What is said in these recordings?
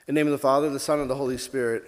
In the name of the Father, the Son, and the Holy Spirit.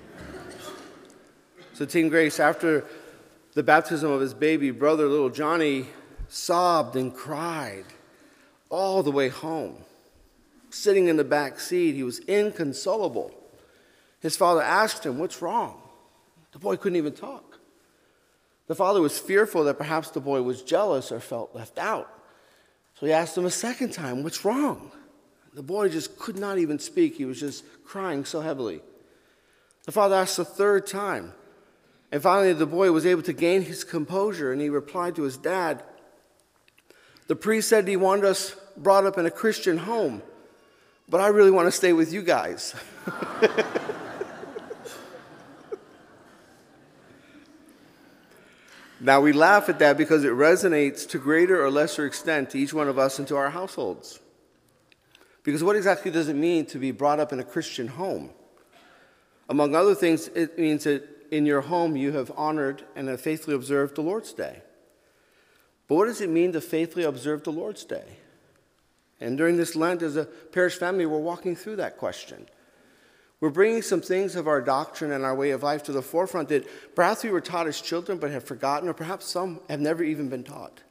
So Team Grace, after the baptism of his baby brother, little Johnny, sobbed and cried all the way home. Sitting in the back seat, he was inconsolable. His father asked him, "What's wrong?" The boy couldn't even talk. The father was fearful that perhaps the boy was jealous or felt left out. So he asked him a second time, "What's wrong?" The boy just could not even speak. He was just crying so heavily. The father asked a third time. And finally, the boy was able to gain his composure, and he replied to his dad, "The priest said he wanted us brought up in a Christian home, but I really want to stay with you guys." Now, we laugh at that because it resonates to greater or lesser extent to each one of us and to our households. Because what exactly does it mean to be brought up in a Christian home? Among other things, it means that in your home you have honored and have faithfully observed the Lord's Day. But what does it mean to faithfully observe the Lord's Day? And during this Lent, as a parish family, we're walking through that question. We're bringing some things of our doctrine and our way of life to the forefront that perhaps we were taught as children but have forgotten, or perhaps some have never even been taught.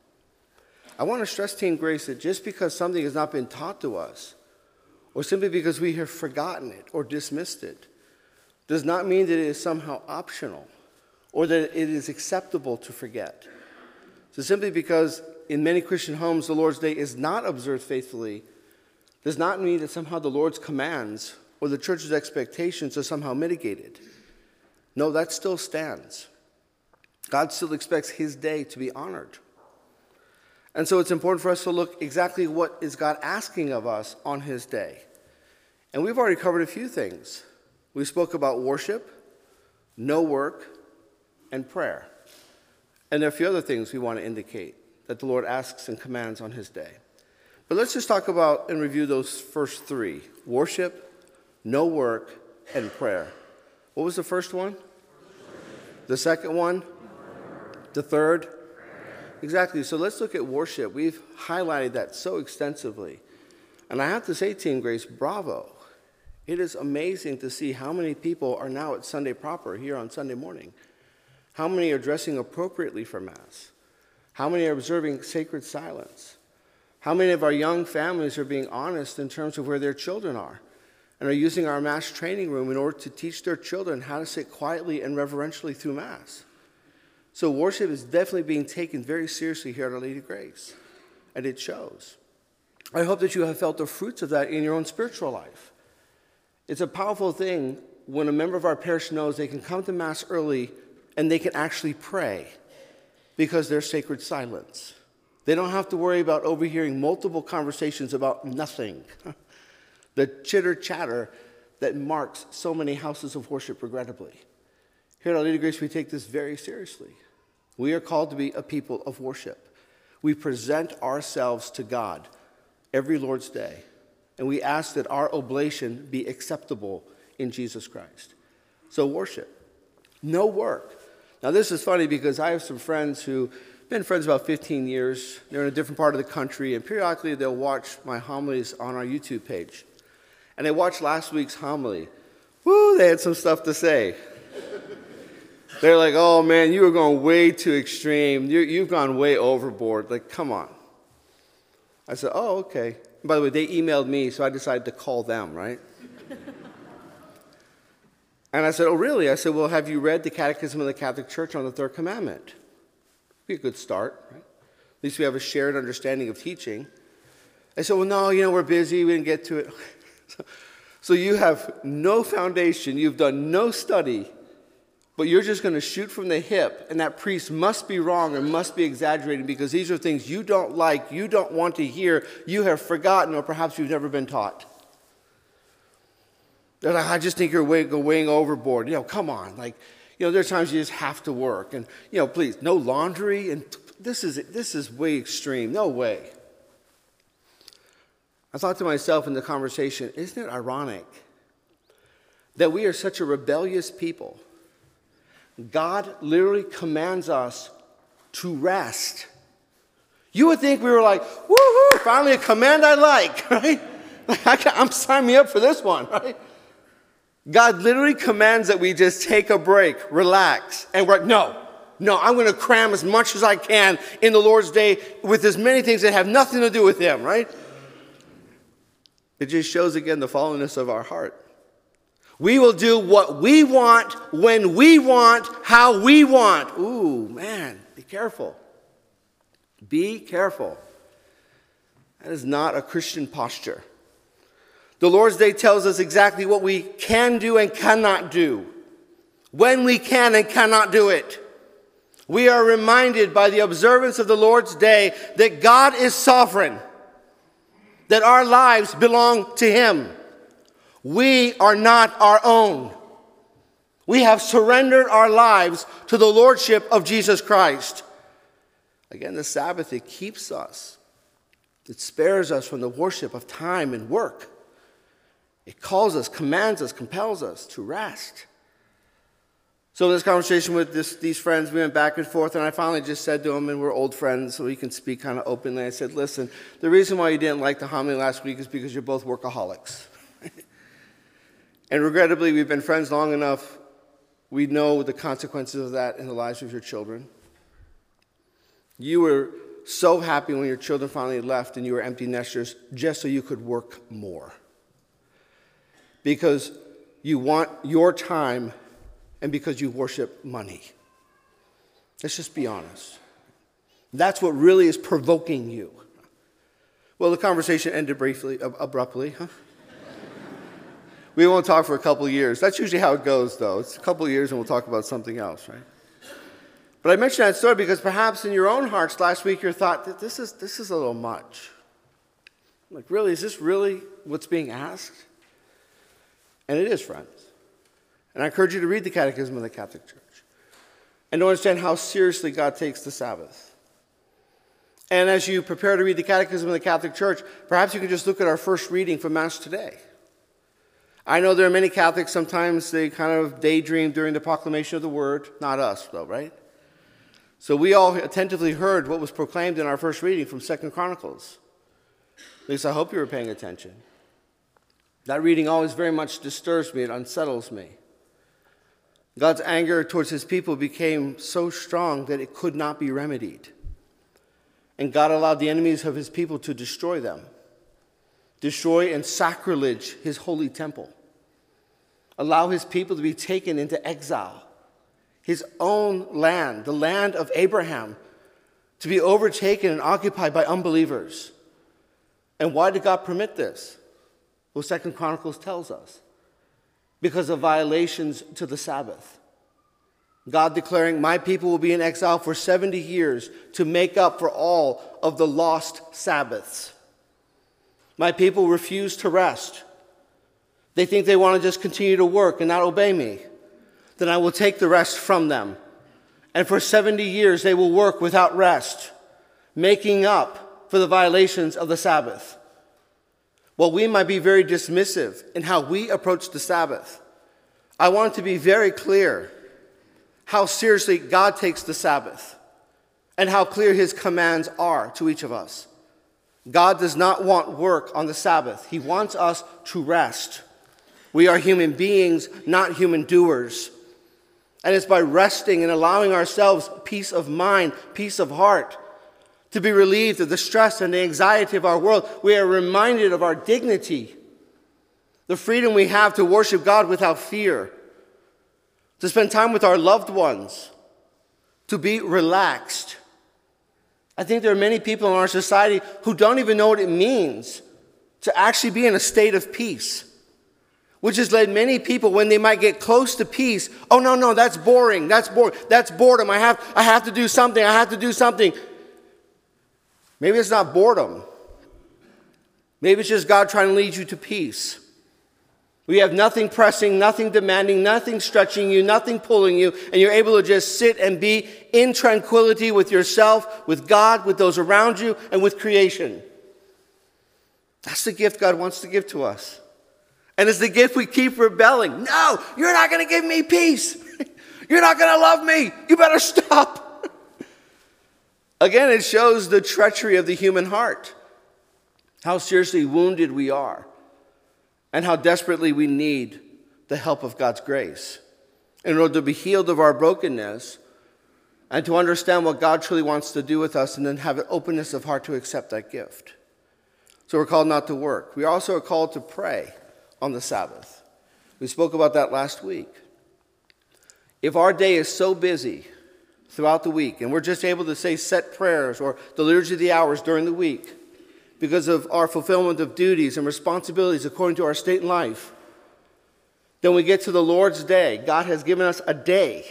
I want to stress, Team Grace, that just because something has not been taught to us, or simply because we have forgotten it or dismissed it, does not mean that it is somehow optional or that it is acceptable to forget. So simply because in many Christian homes the Lord's Day is not observed faithfully does not mean that somehow the Lord's commands or the church's expectations are somehow mitigated. No, that still stands. God still expects his day to be honored. And so it's important for us to look exactly what is God asking of us on his day. And we've already covered a few things. We spoke about worship, no work, and prayer. And there are a few other things we want to indicate that the Lord asks and commands on his day. But let's just talk about and review those first three: worship, no work, and prayer. What was the first one? The second one? The third? Exactly. So let's look at worship. We've highlighted that so extensively. And I have to say, Team Grace, bravo. It is amazing to see how many people are now at Sunday proper here on Sunday morning. How many are dressing appropriately for Mass? How many are observing sacred silence? How many of our young families are being honest in terms of where their children are and are using our Mass training room in order to teach their children how to sit quietly and reverentially through Mass? So worship is definitely being taken very seriously here at Our Lady of Grace, and it shows. I hope that you have felt the fruits of that in your own spiritual life. It's a powerful thing when a member of our parish knows they can come to Mass early and they can actually pray because there's sacred silence. They don't have to worry about overhearing multiple conversations about nothing. The chitter-chatter that marks so many houses of worship, regrettably. Here at Our Lady of Grace, we take this very seriously. We are called to be a people of worship. We present ourselves to God every Lord's Day, and we ask that our oblation be acceptable in Jesus Christ. So worship. No work. Now this is funny because I have some friends who've been friends about 15 years. They're in a different part of the country, and periodically they'll watch my homilies on our YouTube page. And they watched last week's homily. Woo, they had some stuff to say. They're like, "Oh man, you were going way too extreme. You've gone way overboard. Like, come on." I said, "Oh, okay." And by the way, they emailed me, so I decided to call them, right? And I said, "Oh, really?" I said, "Well, have you read the Catechism of the Catholic Church on the Third Commandment?" Be a good start, right? At least we have a shared understanding of teaching. I said, "Well, no, we're busy. We didn't get to it." So you have no foundation. You've done no study. But you're just going to shoot from the hip, and that priest must be wrong or must be exaggerating because these are things you don't like, you don't want to hear, you have forgotten, or perhaps you've never been taught. They're like, "I just think you're weighing overboard." Come on. There's times you just have to work. And, please, no laundry. And this is way extreme. No way. I thought to myself in the conversation, isn't it ironic that we are such a rebellious people? God literally commands us to rest. You would think we were like, "Woohoo, finally a command I like," right? I'm signing me up for this one, right? God literally commands that we just take a break, relax, and we're like, no, I'm going to cram as much as I can in the Lord's day with as many things that have nothing to do with Him, right? It just shows again the fallenness of our heart. We will do what we want, when we want, how we want. Ooh, man, be careful. Be careful. That is not a Christian posture. The Lord's Day tells us exactly what we can do and cannot do, when we can and cannot do it. We are reminded by the observance of the Lord's Day that God is sovereign, that our lives belong to Him. We are not our own. We have surrendered our lives to the Lordship of Jesus Christ. Again, the Sabbath, it keeps us. It spares us from the worship of time and work. It calls us, commands us, compels us to rest. So in this conversation with these friends, we went back and forth, and I finally just said to them, and we're old friends, so we can speak kind of openly. I said, listen, the reason why you didn't like the homily last week is because you're both workaholics. And regrettably, we've been friends long enough, we know the consequences of that in the lives of your children. You were so happy when your children finally left and you were empty nesters just so you could work more. Because you want your time and because you worship money. Let's just be honest. That's what really is provoking you. Well, the conversation ended abruptly, huh? We won't talk for a couple of years. That's usually how it goes, though. It's a couple of years and we'll talk about something else, right? But I mentioned that story because perhaps in your own hearts last week you thought that this is a little much. Like, really, is this really what's being asked? And it is, friends. And I encourage you to read the Catechism of the Catholic Church and to understand how seriously God takes the Sabbath. And as you prepare to read the Catechism of the Catholic Church, perhaps you can just look at our first reading from Mass today. I know there are many Catholics, sometimes they kind of daydream during the proclamation of the Word. Not us, though, right? So we all attentively heard what was proclaimed in our first reading from 2 Chronicles. At least I hope you were paying attention. That reading always very much disturbs me. It unsettles me. God's anger towards His people became so strong that it could not be remedied. And God allowed the enemies of His people to destroy them. Destroy and sacrilege His holy temple. Allow His people to be taken into exile. His own land, the land of Abraham, to be overtaken and occupied by unbelievers. And why did God permit this? Well, 2 Chronicles tells us. Because of violations to the Sabbath. God declaring, my people will be in exile for 70 years to make up for all of the lost Sabbaths. My people refuse to rest. They think they want to just continue to work and not obey me. Then I will take the rest from them. And for 70 years they will work without rest, making up for the violations of the Sabbath. While we might be very dismissive in how we approach the Sabbath, I want to be very clear how seriously God takes the Sabbath and how clear His commands are to each of us. God does not want work on the Sabbath. He wants us to rest. We are human beings, not human doers. And it's by resting and allowing ourselves peace of mind, peace of heart, to be relieved of the stress and the anxiety of our world, we are reminded of our dignity, the freedom we have to worship God without fear, to spend time with our loved ones, to be relaxed. I think there are many people in our society who don't even know what it means to actually be in a state of peace, which has led many people, when they might get close to peace, oh, no, that's boring, that's boredom, I have to do something. Maybe it's not boredom. Maybe it's just God trying to lead you to peace. We have nothing pressing, nothing demanding, nothing stretching you, nothing pulling you, and you're able to just sit and be in tranquility with yourself, with God, with those around you, and with creation. That's the gift God wants to give to us. And it's the gift we keep rebelling. No, you're not going to give me peace. You're not going to love me. You better stop. Again, it shows the treachery of the human heart, how seriously wounded we are, and how desperately we need the help of God's grace, in order to be healed of our brokenness and to understand what God truly wants to do with us, and then have an openness of heart to accept that gift. So we're called not to work. We also are called to pray on the Sabbath. We spoke about that last week. If our day is so busy throughout the week, and we're just able to say set prayers or the liturgy of the hours during the week because of our fulfillment of duties and responsibilities according to our state in life, then we get to the Lord's Day. God has given us a day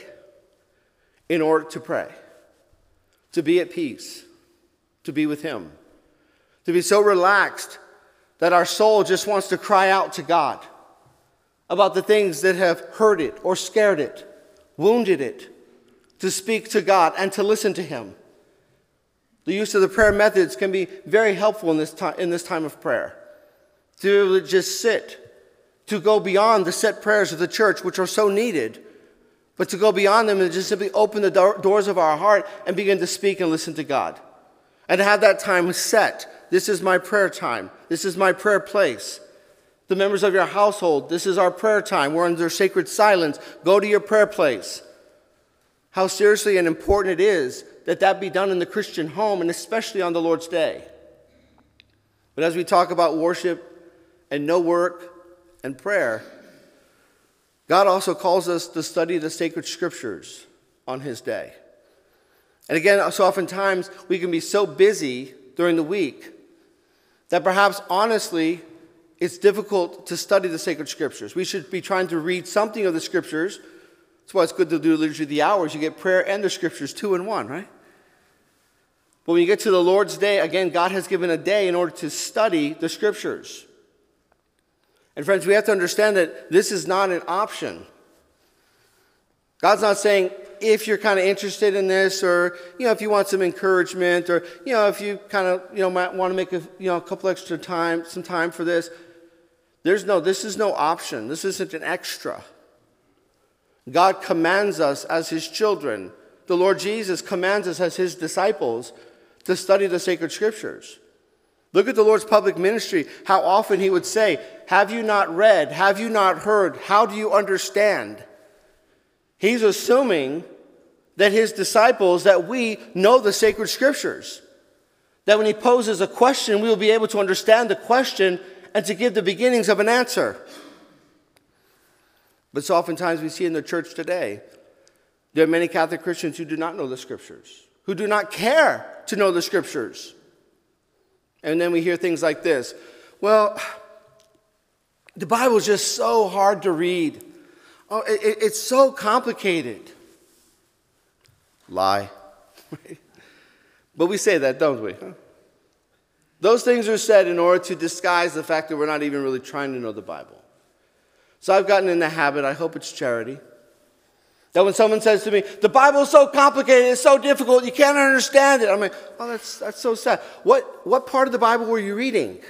in order to pray, to be at peace, to be with Him, to be so relaxed that our soul just wants to cry out to God about the things that have hurt it or scared it, wounded it, to speak to God and to listen to Him. The use of the prayer methods can be very helpful in this time of prayer. To be able to just sit, to go beyond the set prayers of the church, which are so needed, but to go beyond them and just simply open the doors of our heart and begin to speak and listen to God. And to have that time set. This is my prayer time. This is my prayer place. The members of your household, this is our prayer time. We're under sacred silence. Go to your prayer place. How seriously and important it is that that be done in the Christian home, and especially on the Lord's Day. But as we talk about worship and no work and prayer, God also calls us to study the sacred scriptures on His day. And again, so oftentimes we can be so busy during the week that perhaps honestly it's difficult to study the sacred scriptures. We should be trying to read something of the scriptures. That's why it's good to do liturgy of the hours. You get prayer and the scriptures 2 in 1, right? But when you get to the Lord's Day, again, God has given a day in order to study the scriptures. And friends, we have to understand that this is not an option. God's not saying, if you're kind of interested in this, or, if you want some encouragement, or, if you kind of, might want to make a couple extra time, some time for this. This is no option. This isn't an extra. God commands us as His children. The Lord Jesus commands us as His disciples to study the sacred scriptures. Look at the Lord's public ministry, how often He would say, have you not read? Have you not heard? How do you understand? He's assuming that His disciples, that we know the sacred scriptures. That when He poses a question, we will be able to understand the question and to give the beginnings of an answer. But so oftentimes we see in the church today, there are many Catholic Christians who do not know the scriptures, who do not care to know the scriptures. And then we hear things like this. Well, the Bible is just so hard to read. Oh, it's so complicated. Lie. But we say that, don't we? Those things are said in order to disguise the fact that we're not even really trying to know the Bible. So I've gotten in the habit, I hope it's charity, that when someone says to me, the Bible is so complicated, it's so difficult, you can't understand it. I'm like, oh, that's so sad. What part of the Bible were you reading?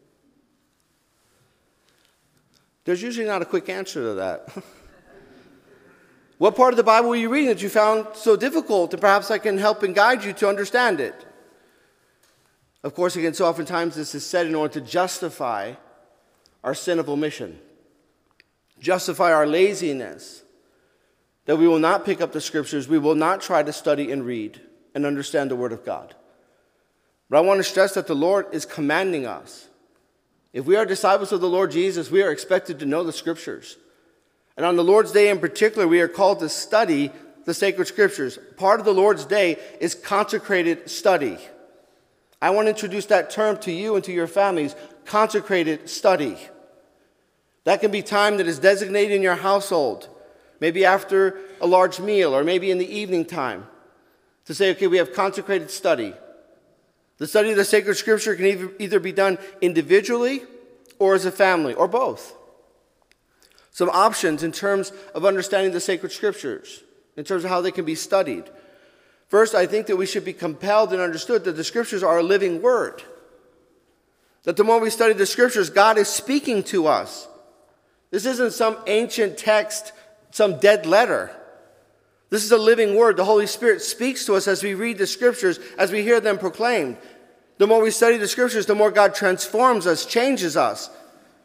There's usually not a quick answer to that. What part of the Bible were you reading that you found so difficult, and perhaps I can help and guide you to understand it? Of course, again, so oftentimes this is said in order to justify our sin of omission, justify our laziness, that we will not pick up the scriptures, we will not try to study and read and understand the Word of God. But I want to stress that the Lord is commanding us. If we are disciples of the Lord Jesus, we are expected to know the scriptures. And on the Lord's Day in particular, we are called to study the sacred scriptures. Part of the Lord's Day is consecrated study. I want to introduce that term to you and to your families, consecrated study. That can be time that is designated in your household, maybe after a large meal or maybe in the evening time, to say, okay, we have consecrated study. The study of the sacred scripture can either be done individually or as a family, or both. Some options in terms of understanding the sacred scriptures, in terms of how they can be studied. First, I think that we should be compelled and understood that the scriptures are a living word. That the more we study the scriptures, God is speaking to us. This isn't some ancient text, some dead letter. This is a living word. The Holy Spirit speaks to us as we read the scriptures, as we hear them proclaimed. The more we study the scriptures, the more God transforms us, changes us.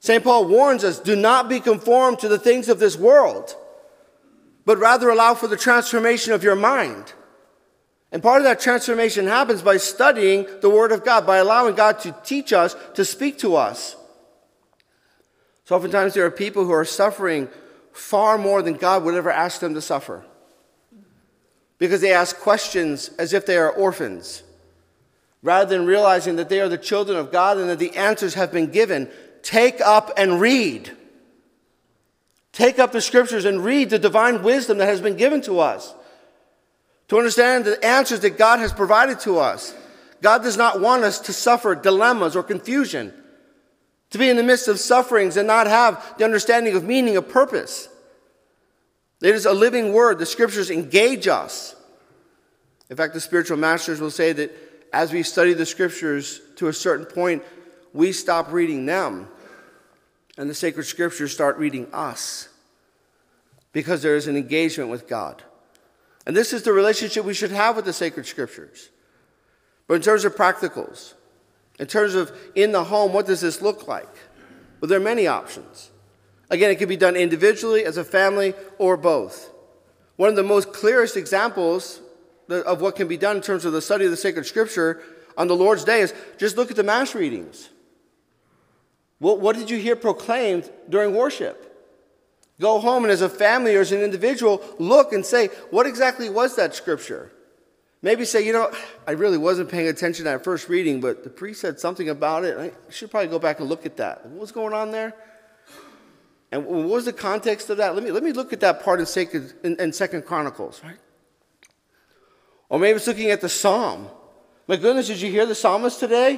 St. Paul warns us, do not be conformed to the things of this world, but rather allow for the transformation of your mind. And part of that transformation happens by studying the Word of God, by allowing God to teach us, to speak to us. So oftentimes there are people who are suffering far more than God would ever ask them to suffer, because they ask questions as if they are orphans, rather than realizing that they are the children of God and that the answers have been given. Take up and read. Take up the Scriptures and read the divine wisdom that has been given to us, to understand the answers that God has provided to us. God does not want us to suffer dilemmas or confusion, to be in the midst of sufferings and not have the understanding of meaning, of purpose. It is a living word. The Scriptures engage us. In fact, the spiritual masters will say that as we study the Scriptures to a certain point, we stop reading them, and the sacred Scriptures start reading us, because there is an engagement with God. And this is the relationship we should have with the sacred Scriptures. But in terms of practicals, in terms of in the home, what does this look like? Well, there are many options. Again, it can be done individually, as a family, or both. One of the most clearest examples of what can be done in terms of the study of the sacred Scripture on the Lord's Day is just look at the Mass readings. What did you hear proclaimed during worship? Go home and as a family or as an individual, look and say, what exactly was that Scripture? Maybe say, I really wasn't paying attention to that first reading, but the priest said something about it. I should probably go back and look at that. What was going on there? And what was the context of that? Let me look at that part in 2 Chronicles, right? Or maybe it's looking at the Psalm. My goodness, did you hear the psalmist today?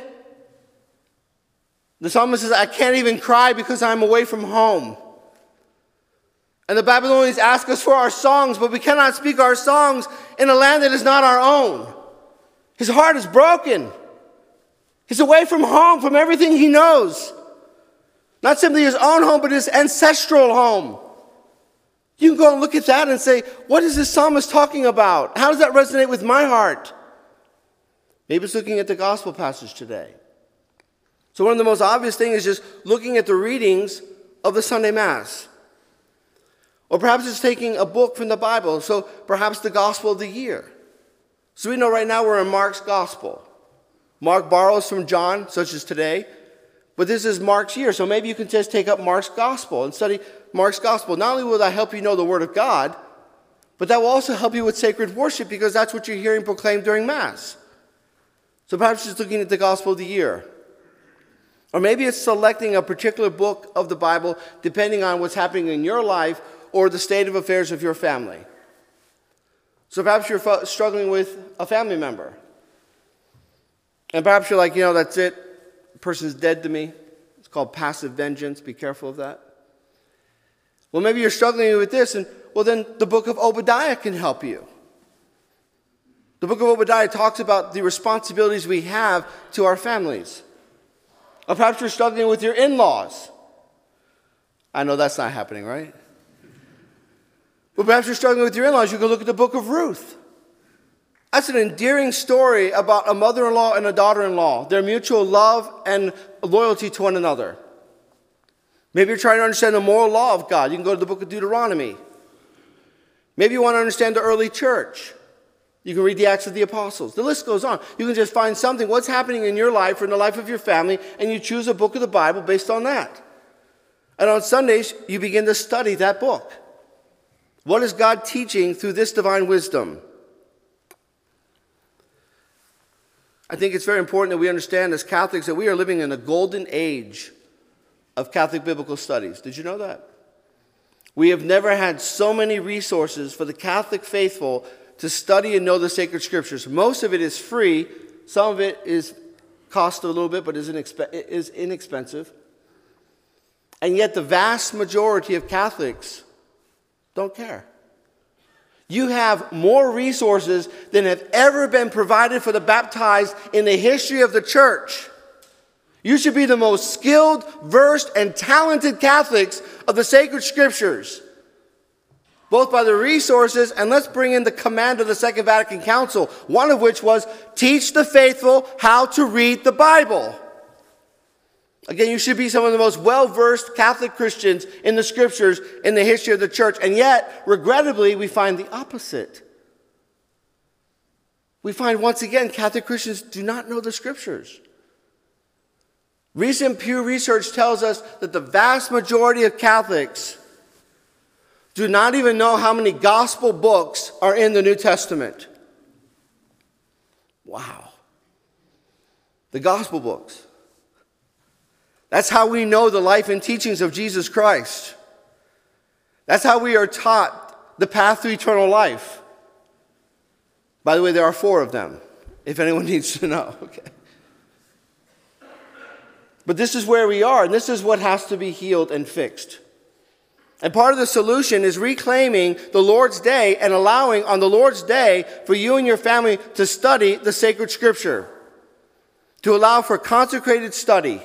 The psalmist says, I can't even cry because I'm away from home. And the Babylonians ask us for our songs, but we cannot speak our songs in a land that is not our own. His heart is broken. He's away from home, from everything he knows. Not simply his own home, but his ancestral home. You can go and look at that and say, what is this psalmist talking about? How does that resonate with my heart? Maybe it's looking at the gospel passage today. So one of the most obvious things is just looking at the readings of the Sunday Mass. Or perhaps it's taking a book from the Bible, so perhaps the Gospel of the year. So we know right now we're in Mark's Gospel. Mark borrows from John, such as today, but this is Mark's year, so maybe you can just take up Mark's Gospel and study Mark's Gospel. Not only will that help you know the Word of God, but that will also help you with sacred worship, because that's what you're hearing proclaimed during Mass. So perhaps just looking at the Gospel of the year. Or maybe it's selecting a particular book of the Bible depending on what's happening in your life or the state of affairs of your family. So perhaps you're struggling with a family member. And perhaps you're like, that's it. The person's dead to me. It's called passive vengeance. Be careful of that. Well, maybe you're struggling with this, and then the book of Obadiah can help you. The book of Obadiah talks about the responsibilities we have to our families. Or perhaps you're struggling with your in-laws. I know that's not happening, right? But perhaps you're struggling with your in-laws. You can look at the book of Ruth. That's an endearing story about a mother-in-law and a daughter-in-law, their mutual love and loyalty to one another. Maybe you're trying to understand the moral law of God. You can go to the book of Deuteronomy. Maybe you want to understand the early church. You can read the Acts of the Apostles. The list goes on. You can just find something, what's happening in your life or in the life of your family, and you choose a book of the Bible based on that. And on Sundays, you begin to study that book. What is God teaching through this divine wisdom? I think it's very important that we understand as Catholics that we are living in a golden age of Catholic biblical studies. Did you know that? We have never had so many resources for the Catholic faithful to study and know the sacred Scriptures. Most of it is free. Some of it costs a little bit, but is inexpensive. And yet the vast majority of Catholics don't care. You have more resources than have ever been provided for the baptized in the history of the church. You should be the most skilled, versed, and talented Catholics of the sacred Scriptures, both by the resources, and let's bring in the command of the Second Vatican Council, one of which was, teach the faithful how to read the Bible. Again, you should be some of the most well-versed Catholic Christians in the Scriptures in the history of the church. And yet, regrettably, we find the opposite. We find, once again, Catholic Christians do not know the Scriptures. Recent Pew Research tells us that the vast majority of Catholics do not even know how many gospel books are in the New Testament. Wow. The gospel books. That's how we know the life and teachings of Jesus Christ. That's how we are taught the path to eternal life. By the way, there are 4 of them, if anyone needs to know. Okay. But this is where we are, and this is what has to be healed and fixed. And part of the solution is reclaiming the Lord's Day and allowing on the Lord's Day for you and your family to study the sacred Scripture, to allow for consecrated study.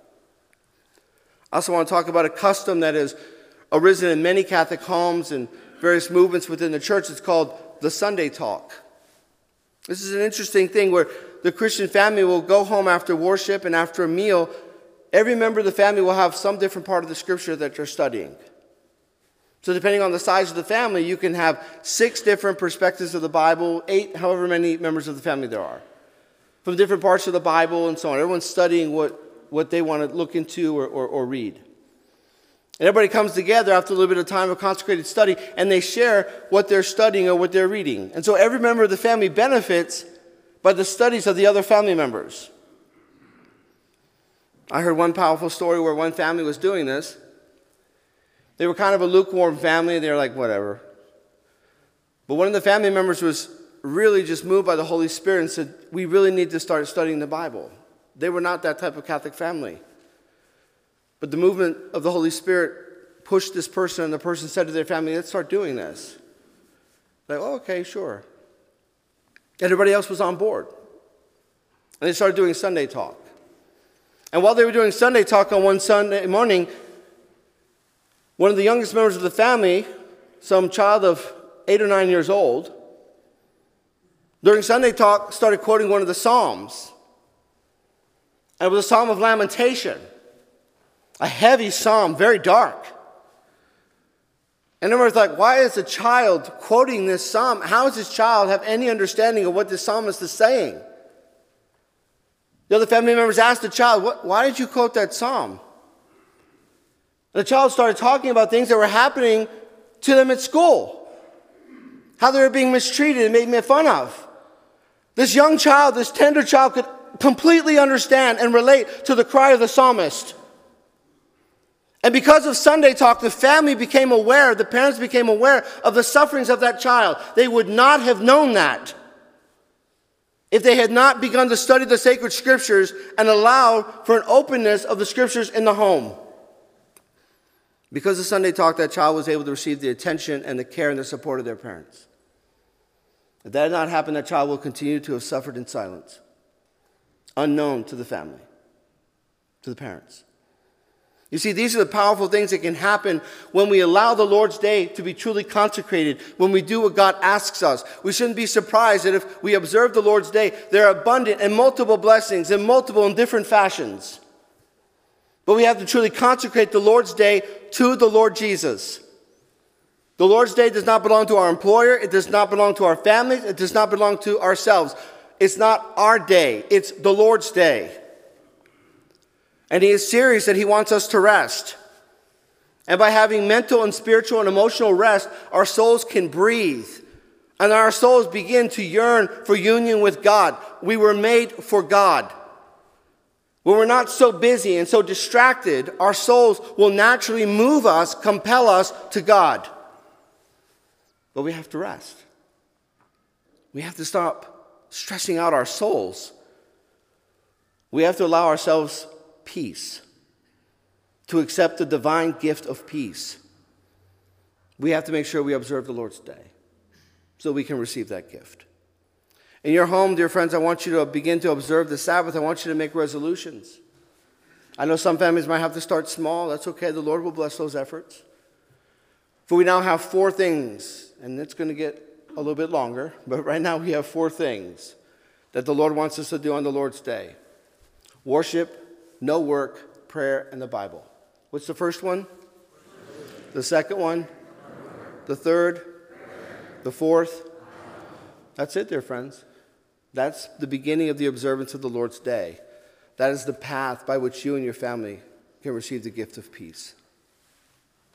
I also want to talk about a custom that has arisen in many Catholic homes and various movements within the church. It's called the Sunday Talk. This is an interesting thing where the Christian family will go home after worship and after a meal. Every member of the family will have some different part of the Scripture that they're studying. So depending on the size of the family, you can have 6 different perspectives of the Bible, 8, however many members of the family there are, from different parts of the Bible and so on. Everyone's studying what they want to look into or read. And everybody comes together after a little bit of time of consecrated study, and they share what they're studying or what they're reading. And so every member of the family benefits by the studies of the other family members. I heard one powerful story where one family was doing this. They were kind of a lukewarm family. They were like, whatever. But one of the family members was really just moved by the Holy Spirit and said, we really need to start studying the Bible. They were not that type of Catholic family. But the movement of the Holy Spirit pushed this person, and the person said to their family, let's start doing this. Like, oh, okay, sure. Everybody else was on board. And they started doing Sunday Talk. And while they were doing Sunday Talk on one Sunday morning, one of the youngest members of the family, some child of 8 or 9 years old, during Sunday Talk started quoting one of the Psalms. And it was a Psalm of Lamentation. A heavy psalm, very dark. And everyone's like, why is a child quoting this psalm? How does this child have any understanding of what this psalmist is saying? The other family members asked the child, why did you quote that psalm? And the child started talking about things that were happening to them at school. How they were being mistreated and made fun of. This young child, this tender child, could completely understand and relate to the cry of the psalmist. And because of Sunday Talk, the family became aware, the parents became aware of the sufferings of that child. They would not have known that if they had not begun to study the sacred Scriptures and allow for an openness of the Scriptures in the home. Because of Sunday Talk, that child was able to receive the attention and the care and the support of their parents. If that had not happened, that child will continue to have suffered in silence, unknown to the family, to the parents. You see, these are the powerful things that can happen when we allow the Lord's Day to be truly consecrated, when we do what God asks us. We shouldn't be surprised that if we observe the Lord's Day, there are abundant and multiple blessings in multiple and different fashions. But we have to truly consecrate the Lord's Day to the Lord Jesus. The Lord's Day does not belong to our employer. It does not belong to our families. It does not belong to ourselves. It's not our day. It's the Lord's Day. And He is serious that He wants us to rest. And by having mental and spiritual and emotional rest, our souls can breathe. And our souls begin to yearn for union with God. We were made for God. When we're not so busy and so distracted, our souls will naturally move us, compel us to God. But we have to rest. We have to stop stressing out our souls. We have to allow ourselves peace, to accept the divine gift of peace. We have to make sure we observe the Lord's Day so we can receive that gift. In your home, dear friends, I want you to begin to observe the Sabbath. I want you to make resolutions. I know some families might have to start small. That's okay. The Lord will bless those efforts. For we now have 4 things, and it's going to get a little bit longer, but right now we have 4 things that the Lord wants us to do on the Lord's Day. Worship, no work, prayer, and the Bible. What's the first one? The second one? The third? The fourth? That's it, dear friends. That's the beginning of the observance of the Lord's Day. That is the path by which you and your family can receive the gift of peace.